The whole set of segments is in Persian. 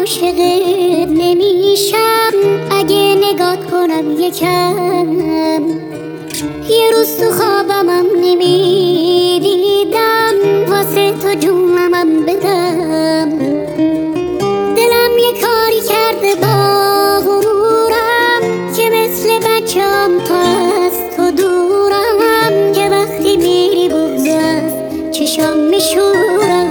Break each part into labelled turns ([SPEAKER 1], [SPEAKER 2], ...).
[SPEAKER 1] عاشقت نمیشم اگه نگات کنم یکم. یه روز تو خوابمم نمیدیدم واسه تو جونمم بدم. دلم یه کاری کرده با غرورم که مثل بچم تو از تو دورم، که وقتی میری بغض از چشام میشورم.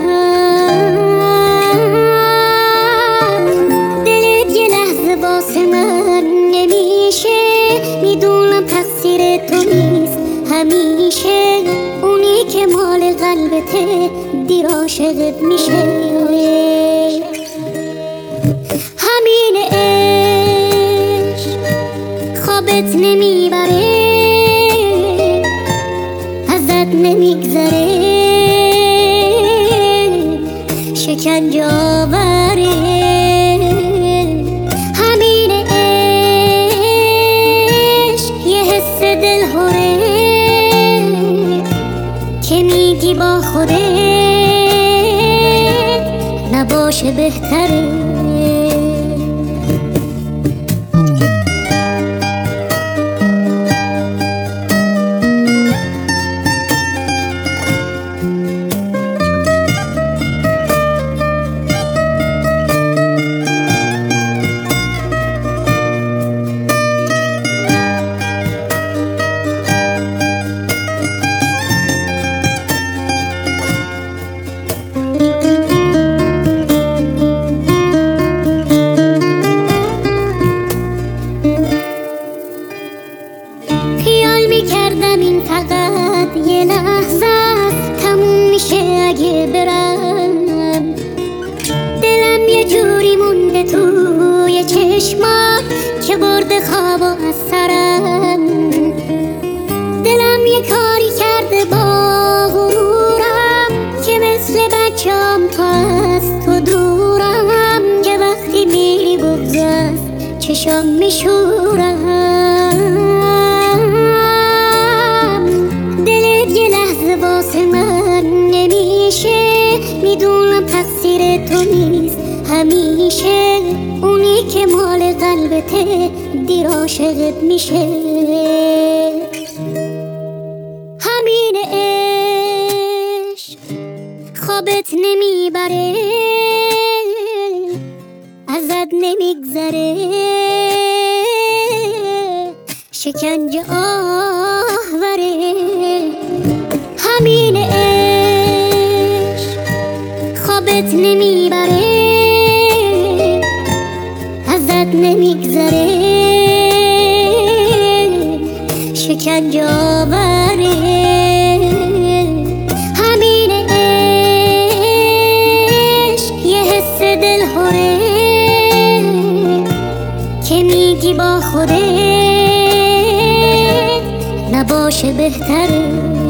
[SPEAKER 1] دلت یه لحظه واسه من نمیشه، میدونم تقصیر تو نیست همیشه. اونی که مال قلبته دیر عاشقت میشه. همین عشق خوابت نمیبره، ازت نمیگذره، شکنجه آوره. همین عشق یه حس دلهوره که میگی با خودت نباشه بهتره. خیال میکردم این فقط یه لحظه است، تموم میشه اگه برم. دلم یه جوری مونده توی چشمات که برده خواب از سرم. دلم یه کاری کرده با غرورم که مثل بچم تو از تو دورم، که وقتی میری بغض از چشام میشورم. واسه من نمیشه، میدونم تقصیر تو نیست همیشه. اونی که مال قلبته دیر عاشقت میشه. همین عشق خوابت نمیبره، ازت نمیگذره، شکنجه آوره. همین عشق خوابت نمیبره، ازت نمیگذره، شکنجه آوره. همین عشق یه حس دلهوره که میگی با خودت نباشه بهتره.